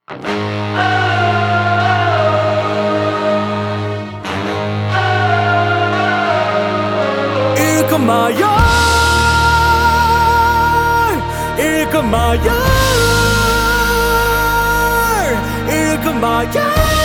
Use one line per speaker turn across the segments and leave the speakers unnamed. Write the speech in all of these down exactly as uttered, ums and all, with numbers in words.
இழுக்குமாயா இழுக்குமாயா இழுக்குமாயா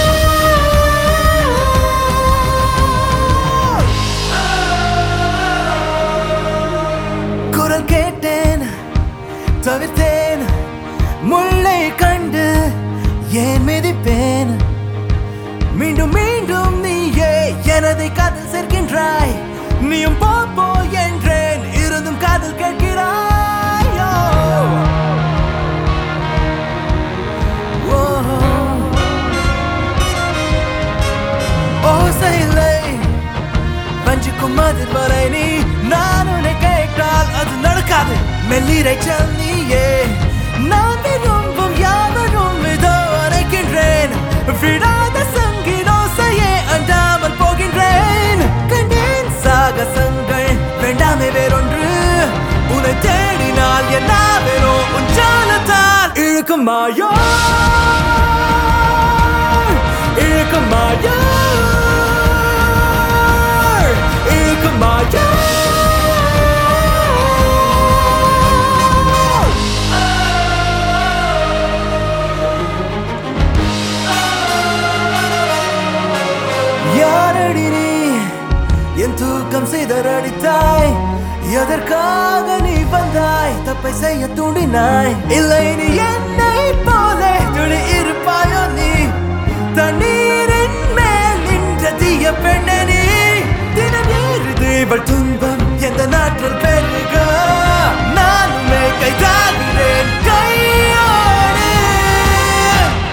குரல் கேட்டேன் தவிர்த்தேன் முல்லை கண்டு ஏன் மிதிப்பேன் மீண்டும் மீண்டும் நீயே எனதை காதல் சேர்க்கின்றாய் நீயும் போ என்றேன் இருந்தும் காதல் கேட்கிறாய் ஓசையில்லை வஞ்சிக்கும் மதில் வரை நீ நான் உன்னை கேட்டால் அது நடக்காது மெல்லிரைச்சல் நீயே நான் விரும்பும் யாவரும் இதோ அணைக்கின்றேன் விடாத சங்கினோசையே அண்டாமல் போகின்றேன் கண்டேன் சாகசங்கள் வேண்டாமே வேறொன்று உன்னை தேடினால் என்ன வேணும் உன் ஜாலத்தால் இழுக்குமாயோ இழுக்குமாயோ இழுக்குமாயோ யாரடி நீ என் தூக்கம் சிதறடித்தாய் எதற்காக நீ வந்தாய் தப்பை செய்ய தூண்டினாய் இல்லை நீ என்னை போல துளி இருப்பாயோ நீ தண்ணீரின் மேல் நின்ற தீய பெண்ணே நீ தினம் ஏறுது இவள் துன்பம் எந்த நாட்டில் பெருக நானுமே கைதாகிறேன் கையோடு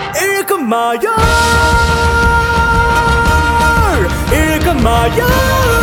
இழுக்குமாயோ இழுக்குமாயோ